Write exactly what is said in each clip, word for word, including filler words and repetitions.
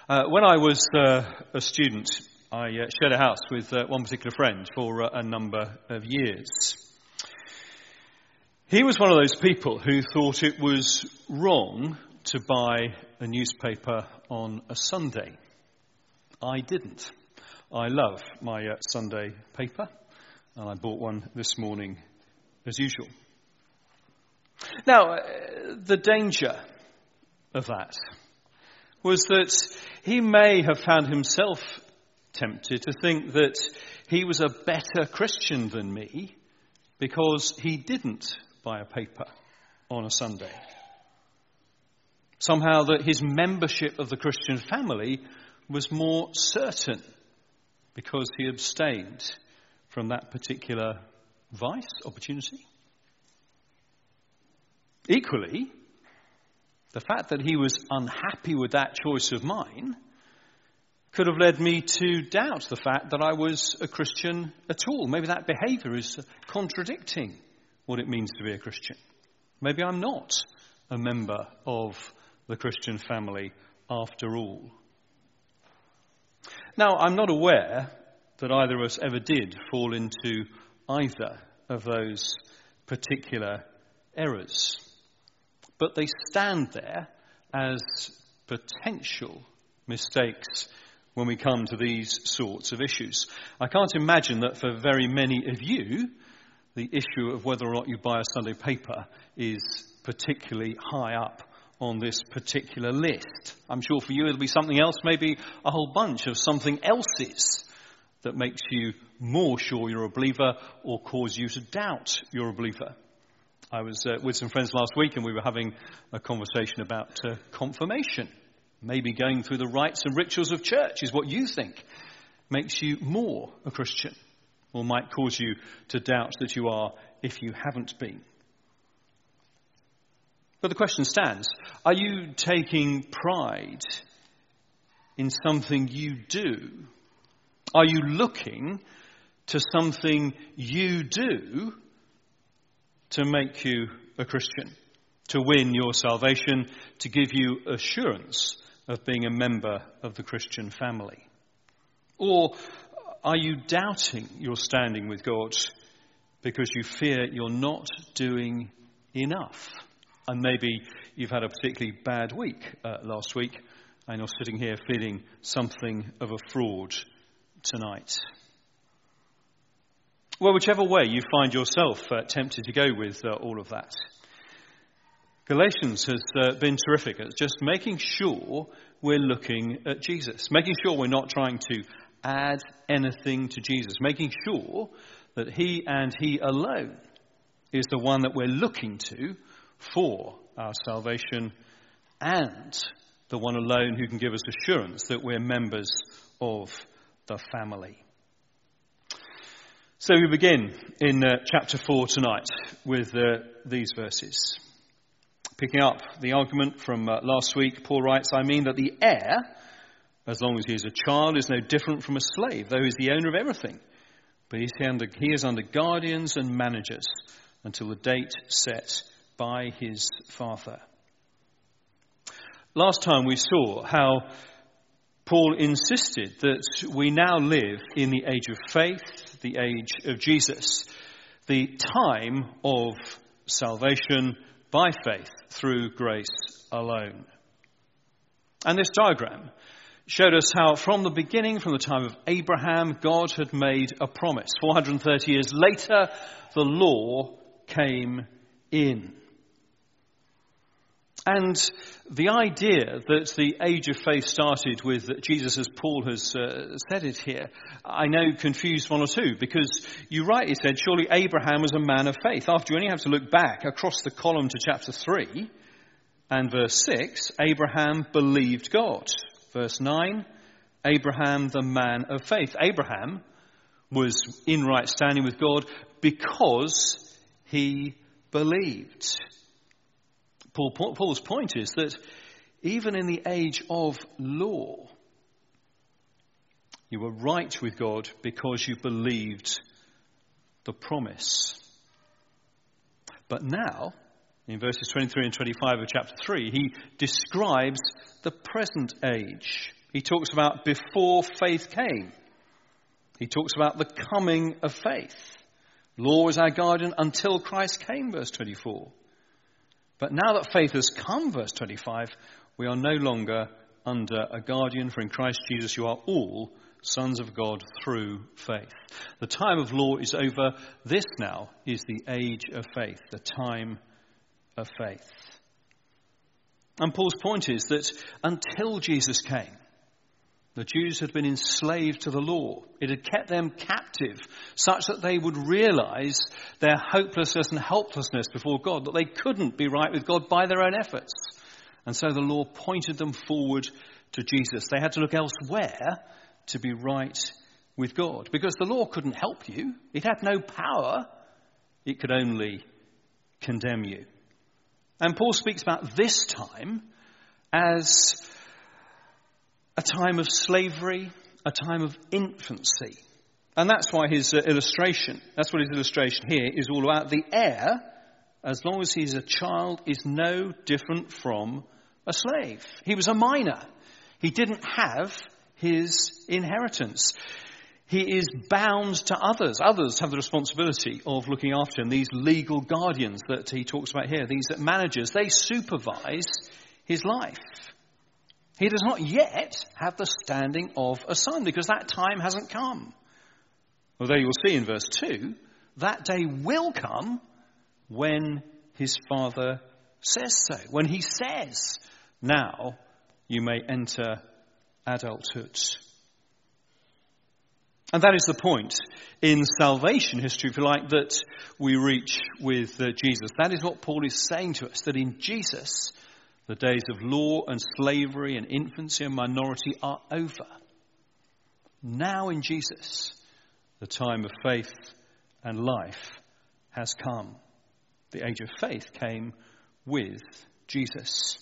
Uh, when I was uh, a student, I uh, shared a house with uh, one particular friend for uh, a number of years. He was one of those people who thought it was wrong to buy a newspaper on a Sunday. I didn't. I love my uh, Sunday paper, and I bought one this morning as usual. Now, uh, the danger of that was that he may have found himself tempted to think that he was a better Christian than me because he didn't buy a paper on a Sunday. Somehow that his membership of the Christian family was more certain because he abstained from that particular vice, opportunity. Equally, the fact that he was unhappy with that choice of mine could have led me to doubt the fact that I was a Christian at all. Maybe that behaviour is contradicting what it means to be a Christian. Maybe I'm not a member of the Christian family after all. Now, I'm not aware that either of us ever did fall into either of those particular errors. But they stand there as potential mistakes when we come to these sorts of issues. I can't imagine that for very many of you, the issue of whether or not you buy a Sunday paper is particularly high up on this particular list. I'm sure for you it'll be something else, maybe a whole bunch of something else's that makes you more sure you're a believer or cause you to doubt you're a believer. I was uh, with some friends last week and we were having a conversation about uh, confirmation. Maybe going through the rites and rituals of church is what you think makes you more a Christian or might cause you to doubt that you are if you haven't been. But the question stands, are you taking pride in something you do? Are you looking to something you do to make you a Christian, to win your salvation, to give you assurance of being a member of the Christian family? Or are you doubting your standing with God because you fear you're not doing enough? And maybe you've had a particularly bad week uh, last week and you're sitting here feeling something of a fraud tonight. Well, whichever way you find yourself uh, tempted to go with uh, all of that, Galatians has uh, been terrific at just making sure we're looking at Jesus, making sure we're not trying to add anything to Jesus, making sure that he and he alone is the one that we're looking to for our salvation and the one alone who can give us assurance that we're members of the family. So we begin in uh, chapter four tonight with uh, these verses. Picking up the argument from uh, last week, Paul writes, I mean that the heir, as long as he is a child, is no different from a slave, though he is the owner of everything. But he is under, he is under guardians and managers until the date set by his father. Last time we saw how Paul insisted that we now live in the age of faith, the age of Jesus, the time of salvation by faith through grace alone. And this diagram showed us how from the beginning, from the time of Abraham, God had made a promise. four hundred thirty years later, the law came in. And the idea that the age of faith started with Jesus, as Paul has uh, said it here, I know confused one or two, because you rightly said, surely Abraham was a man of faith. After you only have to look back across the column to chapter three and verse six, Abraham believed God. Verse nine, Abraham the man of faith. Abraham was in right standing with God because he believed. Paul, Paul's point is that even in the age of law, you were right with God because you believed the promise. But now, in verses twenty-three and twenty-five of chapter three, he describes the present age He talks about before faith came. He talks about the coming of faith. Law is our guardian until Christ came, verse twenty-four. But now that faith has come, verse twenty-five, we are no longer under a guardian, for in Christ Jesus you are all sons of God through faith. The time of law is over. This now is the age of faith, the time of faith. And Paul's point is that until Jesus came, the Jews had been enslaved to the law. It had kept them captive such that they would realize their hopelessness and helplessness before God, that they couldn't be right with God by their own efforts. And so the law pointed them forward to Jesus. They had to look elsewhere to be right with God, because the law couldn't help you. It had no power. It could only condemn you. And Paul speaks about this time as a time of slavery, a time of infancy. And that's why his uh, illustration, that's what his illustration here is all about. The heir, as long as he's a child, is no different from a slave. He was a minor. He didn't have his inheritance. He is bound to others. Others have the responsibility of looking after him. These legal guardians that he talks about here, these managers, they supervise his life. He does not yet have the standing of a son because that time hasn't come. Although you'll see in verse two, that day will come when his father says so. When he says, now you may enter adulthood. And that is the point in salvation history, if you like, that we reach with uh, Jesus. That is what Paul is saying to us, that in Jesus, the days of law and slavery and infancy and minority are over. Now in Jesus, the time of faith and life has come. The age of faith came with Jesus.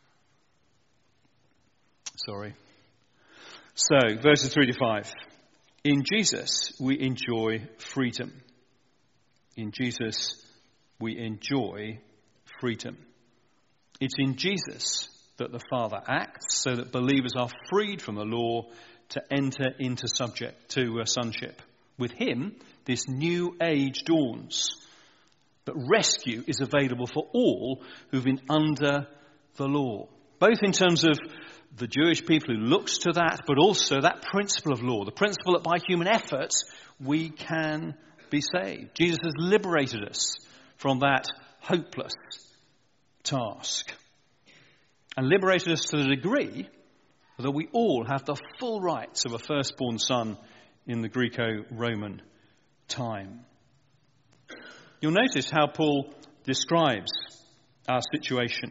Sorry. So, verses three to five. In Jesus, we enjoy freedom. In Jesus, we enjoy freedom. It's in Jesus that the Father acts so that believers are freed from the law to enter into subject to uh, sonship. With him, this new age dawns. But rescue is available for all who've been under the law. Both in terms of the Jewish people who looks to that, but also that principle of law, the principle that by human effort we can be saved. Jesus has liberated us from that hopeless task and liberated us to the degree that we all have the full rights of a firstborn son in the Greco-Roman time. You'll notice how Paul describes our situation.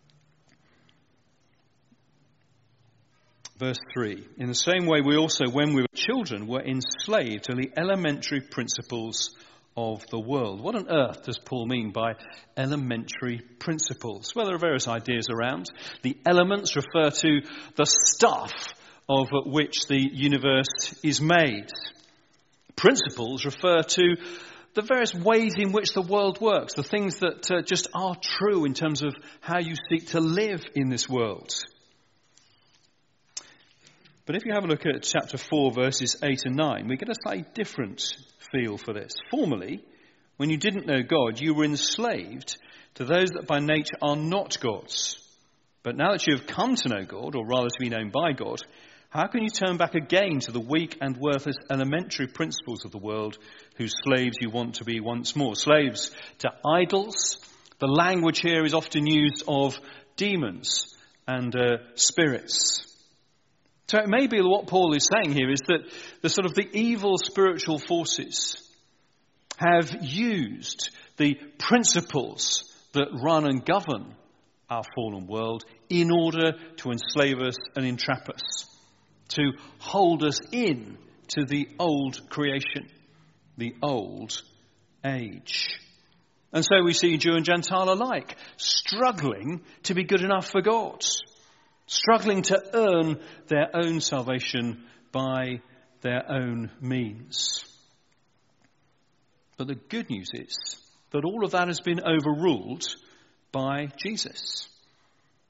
Verse three, in the same way we also, when we were children, were enslaved to the elementary principles of the world. What on earth does Paul mean by elementary principles? Well, there are various ideas around. The elements refer to the stuff of which the universe is made. Principles refer to the various ways in which the world works, the things that uh, just are true in terms of how you seek to live in this world. But if you have a look at chapter four, verses eight and nine, we get a slightly different feel for this. Formerly, when you didn't know God, you were enslaved to those that by nature are not God's. But now that you have come to know God, or rather to be known by God, how can you turn back again to the weak and worthless elementary principles of the world, whose slaves you want to be once more? Slaves to idols. The language here is often used of demons and uh, spirits. So it may be that what Paul is saying here is that the sort of the evil spiritual forces have used the principles that run and govern our fallen world in order to enslave us and entrap us, to hold us in to the old creation, the old age. And so we see Jew and Gentile alike struggling to be good enough for God, struggling to earn their own salvation by their own means. But the good news is that all of that has been overruled by Jesus.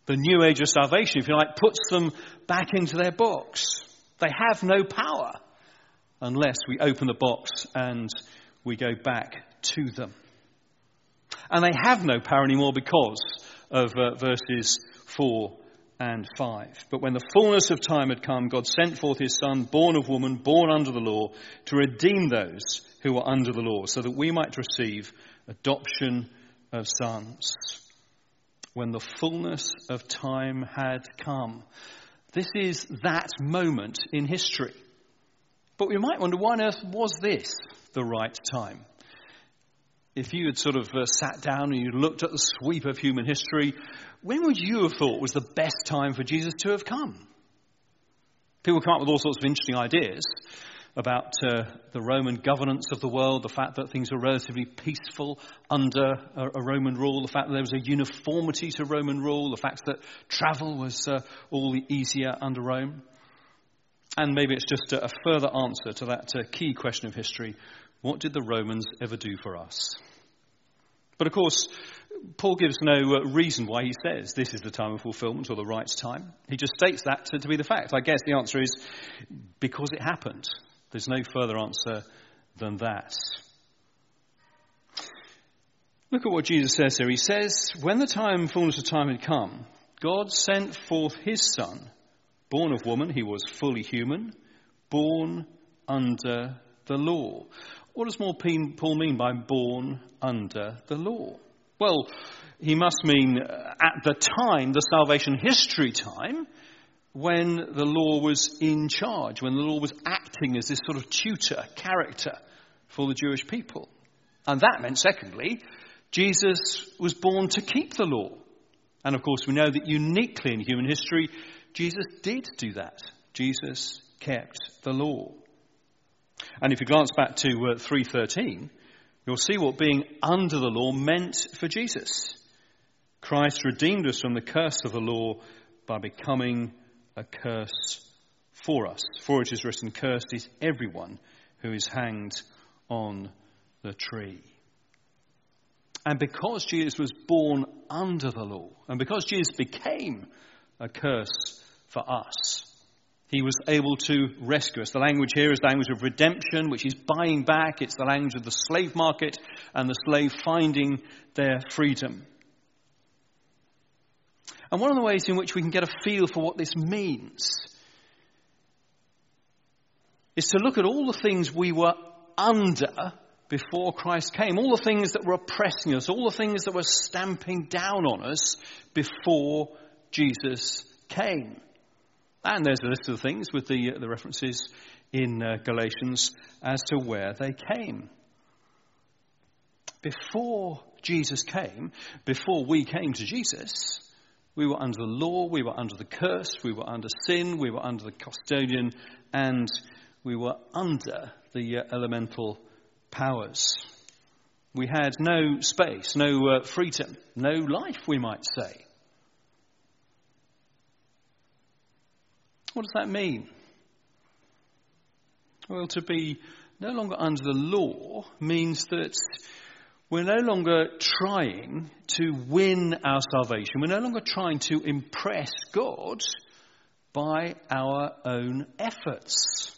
The new age of salvation, if you like, puts them back into their box. They have no power unless we open the box and we go back to them. And they have no power anymore because of uh, verses four and five. But when the fullness of time had come, God sent forth his Son, born of woman, born under the law, to redeem those who were under the law, so that we might receive adoption of sons. When the fullness of time had come. This is that moment in history. But we might wonder, why on earth was this the right time? If you had sort of uh, sat down and you looked at the sweep of human history, when would you have thought was the best time for Jesus to have come? People come up with all sorts of interesting ideas about uh, the Roman governance of the world, the fact that things were relatively peaceful under a, a Roman rule, the fact that there was a uniformity to Roman rule, the fact that travel was uh, all the easier under Rome. And maybe it's just a, a further answer to that uh, key question of history. What did the Romans ever do for us? But of course, Paul gives no uh, reason why he says this is the time of fulfillment or the right time. He just states that to, to be the fact. I guess the answer is because it happened. There's no further answer than that. Look at what Jesus says here. He says, when the time, fullness of time had come, God sent forth his Son, born of woman. He was fully human, born under the law. What does Paul mean by born under the law? Well, he must mean at the time, the salvation history time, when the law was in charge, when the law was acting as this sort of tutor, character for the Jewish people. And that meant, secondly, Jesus was born to keep the law. And of course, we know that uniquely in human history, Jesus did do that. Jesus kept the law. And if you glance back to uh, three thirteen, you'll see what being under the law meant for Jesus. Christ redeemed us from the curse of the law by becoming a curse for us. For it is written, cursed is everyone who is hanged on the tree. And because Jesus was born under the law, and because Jesus became a curse for us, he was able to rescue us. The language here is the language of redemption, which is buying back. It's the language of the slave market and the slave finding their freedom. And one of the ways in which we can get a feel for what this means is to look at all the things we were under before Christ came, all the things that were oppressing us, all the things that were stamping down on us before Jesus came. And there's a list of things with the, uh, the references in uh, Galatians as to where they came. Before Jesus came, before we came to Jesus, we were under the law, we were under the curse, we were under sin, we were under the custodian, and we were under the uh, elemental powers. We had no space, no uh, freedom, no life, we might say. What does that mean? Well, to be no longer under the law means that we're no longer trying to win our salvation. We're no longer trying to impress God by our own efforts.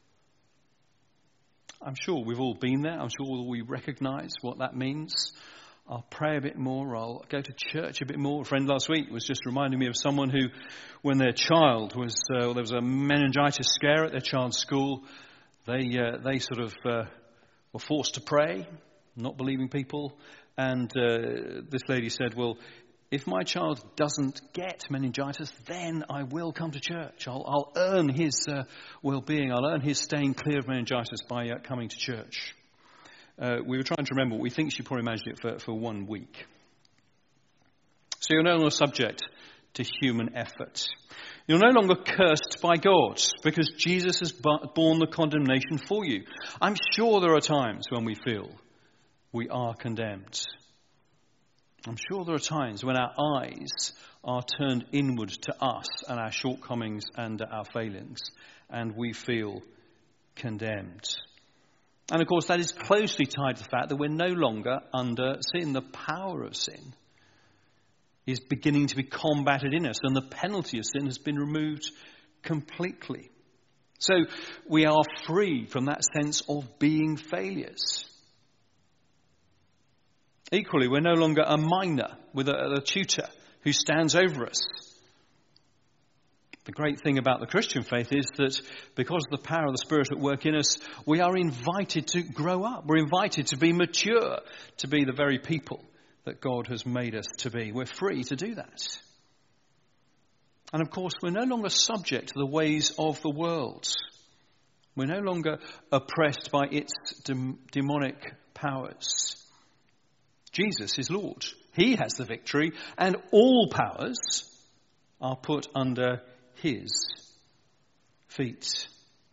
I'm sure we've all been there. I'm sure we recognise what that means. I'll pray a bit more. I'll go to church a bit more. A friend last week was just reminding me of someone who, when their child was, uh, there was a meningitis scare at their child's school, they uh, they sort of uh, were forced to pray, not believing people. And uh, this lady said, well, if my child doesn't get meningitis, then I will come to church. I'll, I'll earn his uh, well-being. I'll earn his staying clear of meningitis by uh, coming to church. Uh, we were trying to remember, we think she probably managed it for, for one week. So you're no longer subject to human effort. You're no longer cursed by God because Jesus has borne the condemnation for you. I'm sure there are times when we feel we are condemned. I'm sure there are times when our eyes are turned inward to us and our shortcomings and our failings, and we feel condemned. And of course, that is closely tied to the fact that we're no longer under sin, the power of sin is beginning to be combated in us, and the penalty of sin has been removed completely. So we are free from that sense of being failures. Equally, we're no longer a minor with a, a tutor who stands over us. The great thing about the Christian faith is that because of the power of the Spirit at work in us, we are invited to grow up. We're invited to be mature, to be the very people that God has made us to be. We're free to do that. And of course, we're no longer subject to the ways of the world. We're no longer oppressed by its de- demonic powers. Jesus is Lord. He has the victory, and all powers are put under his feet.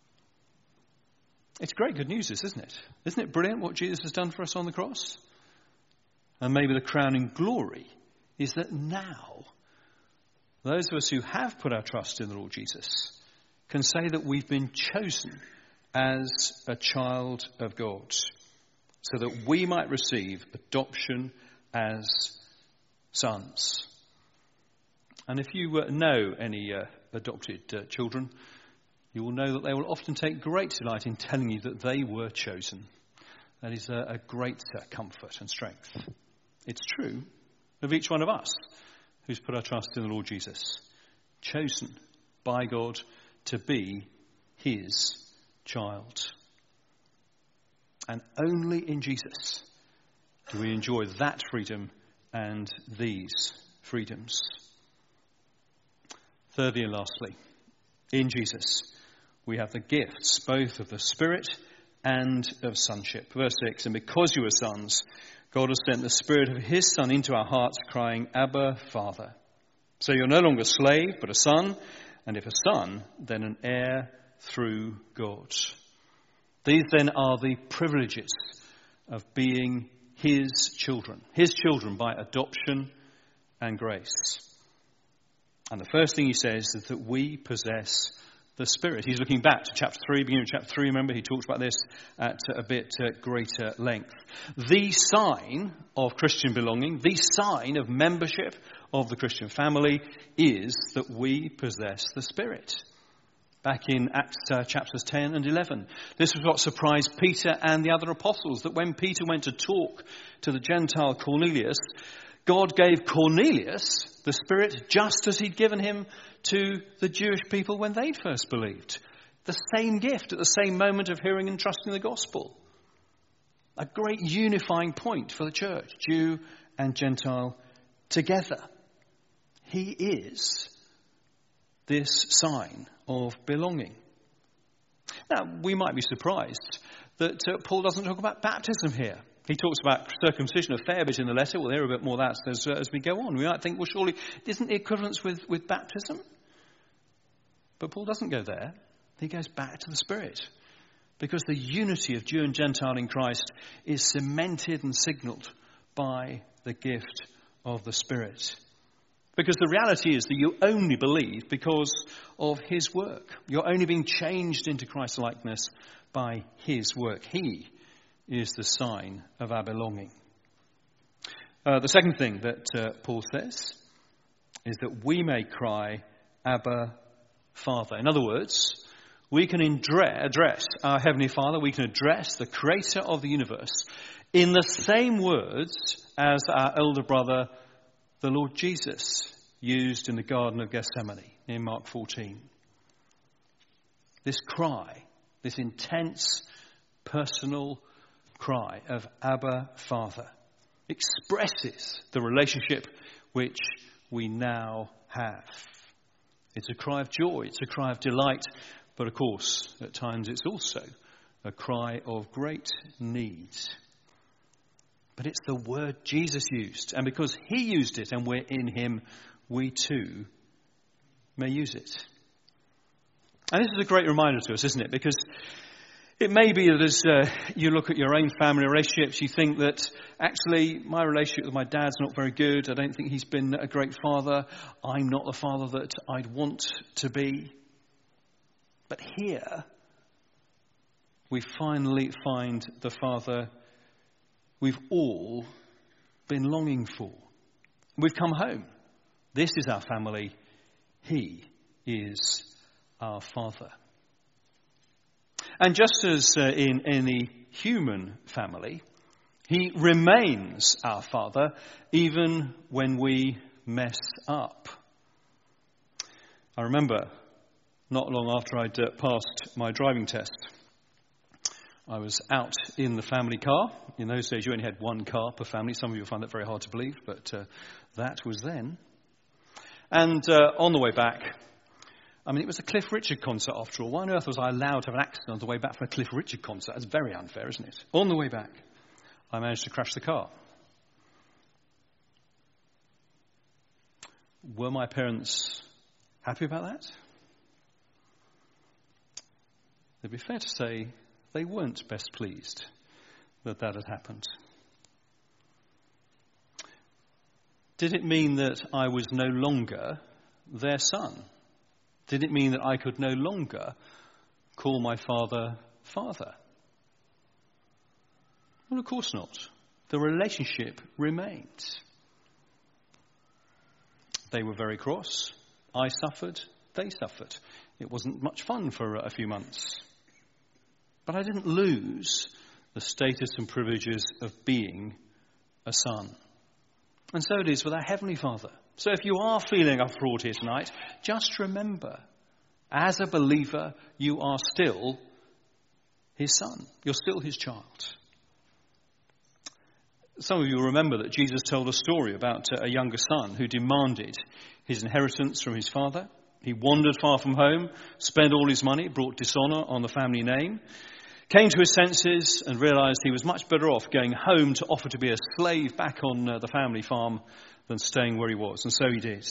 It's great good news, isn't it? Isn't it brilliant what Jesus has done for us on the cross? And maybe the crowning glory is that now, those of us who have put our trust in the Lord Jesus can say that we've been chosen as a child of God, so that we might receive adoption as sons. And if you uh, know any uh, adopted uh, children, you will know that they will often take great delight in telling you that they were chosen. That is a, a great uh, comfort and strength. It's true of each one of us who's put our trust in the Lord Jesus, chosen by God to be his child. And only in Jesus do we enjoy that freedom and these freedoms. Thirdly and lastly, in Jesus we have the gifts both of the Spirit and of sonship. Verse six, and because you are sons, God has sent the Spirit of his Son into our hearts, crying, Abba, Father. So you're no longer a slave, but a son, and if a son, then an heir through God. These then are the privileges of being his children, his children by adoption and grace. And the first thing he says is that we possess the Spirit. He's looking back to chapter three, beginning of chapter three. Remember, he talks about this at a bit uh, greater length. The sign of Christian belonging, the sign of membership of the Christian family is that we possess the Spirit. Back in Acts uh, chapters ten and eleven. This was what surprised Peter and the other apostles, that when Peter went to talk to the Gentile Cornelius, God gave Cornelius the Spirit just as he'd given him to the Jewish people when they'd first believed. The same gift at the same moment of hearing and trusting the gospel. A great unifying point for the church, Jew and Gentile together. He is this sign of belonging. Now, we might be surprised that uh, Paul doesn't talk about baptism here. He talks about circumcision a fair bit in the letter. We'll hear a bit more of that as, uh, as we go on. We might think, well, surely, isn't the equivalence with, with baptism? But Paul doesn't go there. He goes back to the Spirit. Because the unity of Jew and Gentile in Christ is cemented and signalled by the gift of the Spirit. Because the reality is that you only believe because of his work. You're only being changed into Christ's likeness by his work. He is the sign of our belonging. Uh, the second thing that uh, Paul says is that we may cry, Abba, Father. In other words, we can address our Heavenly Father, we can address the Creator of the universe in the same words as our elder brother, the Lord Jesus, used in the Garden of Gethsemane in Mark fourteen. This cry, this intense, personal cry of Abba, Father, expresses the relationship which we now have. It's a cry of joy, it's a cry of delight, but of course, at times it's also a cry of great need. But it's the word Jesus used, and because he used it and we're in him, we too may use it. And this is a great reminder to us, isn't it? Because it may be that as uh, you look at your own family relationships, you think that actually my relationship with my dad's not very good. I don't think he's been a great father. I'm not the father that I'd want to be. But here, we finally find the father we've all been longing for. We've come home This is our family. He is our Father. And just as uh, in any human family, he remains our Father even when we mess up. I remember not long after I'd uh, passed my driving test, I was out in the family car. In those days, you only had one car per family. Some of you will find that very hard to believe, but uh, that was then. And uh, on the way back, I mean, it was a Cliff Richard concert after all. Why on earth was I allowed to have an accident on the way back for a Cliff Richard concert? That's very unfair, isn't it? On the way back, I managed to crash the car. Were my parents happy about that? It'd be fair to say they weren't best pleased that that had happened. Did it mean that I was no longer their son? Did it mean that I could no longer call my father father? Well, of course not. The relationship remained. They were very cross. I suffered. They suffered. It wasn't much fun for a few months. But I didn't lose the status and privileges of being a son. And so it is with our Heavenly Father. So if you are feeling a fraud here tonight, just remember, as a believer, you are still his son. You're still his child. Some of you will remember that Jesus told a story about a younger son who demanded his inheritance from his father. He wandered far from home, spent all his money, brought dishonour on the family name, came to his senses and realised he was much better off going home to offer to be a slave back on uh, the family farm than staying where he was. And so he did.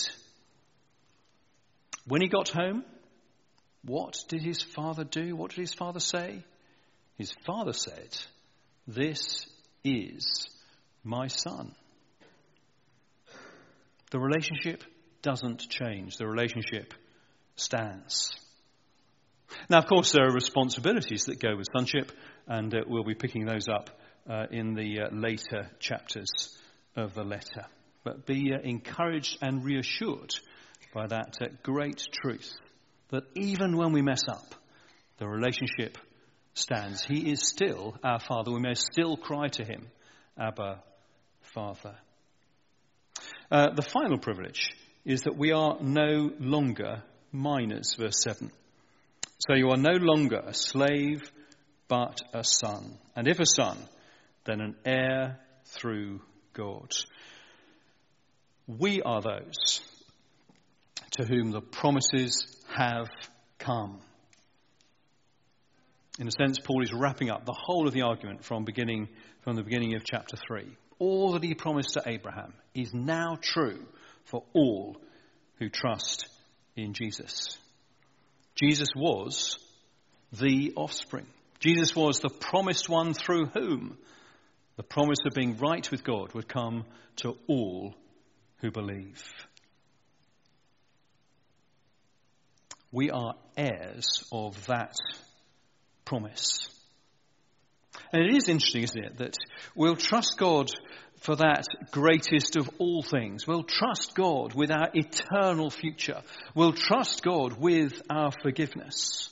When he got home, what did his father do? What did his father say? His father said, "This is my son." The relationship doesn't change. The relationship stands. Now, of course, there are responsibilities that go with sonship, and uh, we'll be picking those up uh, in the uh, later chapters of the letter. But be uh, encouraged and reassured by that uh, great truth that even when we mess up, the relationship stands. He is still our Father. We may still cry to him, Abba, Father. Uh, the final privilege is that we are no longer minors, verse seven. So you are no longer a slave, but a son. And if a son, then an heir through God. We are those to whom the promises have come. In a sense, Paul is wrapping up the whole of the argument from beginning from the beginning of chapter three. All that he promised to Abraham is now true for all who trust in Jesus. Jesus was the offspring. Jesus was the promised one through whom the promise of being right with God would come to all who believe. We are heirs of that promise. And it is interesting, isn't it, that we'll trust God for that greatest of all things. We'll trust God with our eternal future. We'll trust God with our forgiveness.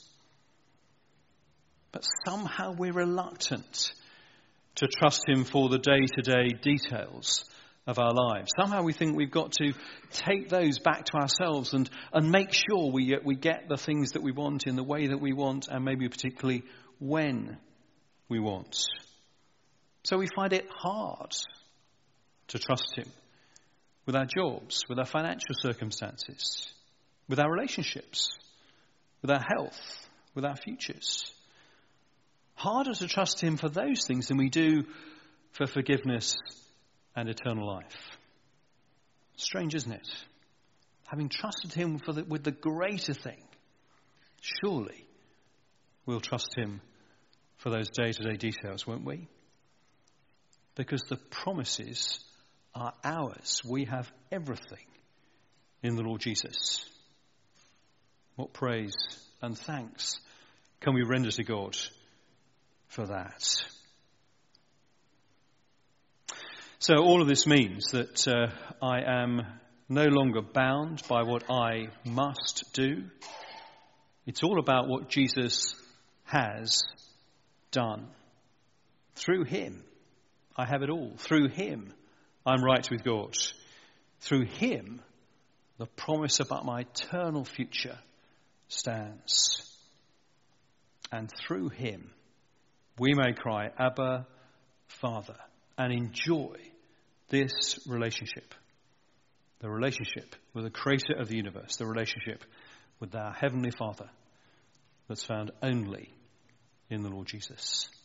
But somehow we're reluctant to trust him for the day-to-day details of our lives. Somehow we think we've got to take those back to ourselves and, and make sure we, we get the things that we want in the way that we want, and maybe particularly when we want. So we find it hard to trust him with our jobs, with our financial circumstances, with our relationships, with our health, with our futures. Harder to trust him for those things than we do for forgiveness and eternal life. Strange, isn't it? Having trusted him for the, with the greater thing, surely we'll trust him for those day-to-day details, won't we? Because the promises are ours. We have everything in the Lord Jesus. What praise and thanks can we render to God for that? So all of this means that uh, I am no longer bound by what I must do. It's all about what Jesus has done. Through him, I have it all. Through him, I'm right with God. Through him, the promise about my eternal future stands. And through him, we may cry, Abba, Father, and enjoy this relationship. The relationship with the creator of the universe, the relationship with our Heavenly Father that's found only in the Lord Jesus.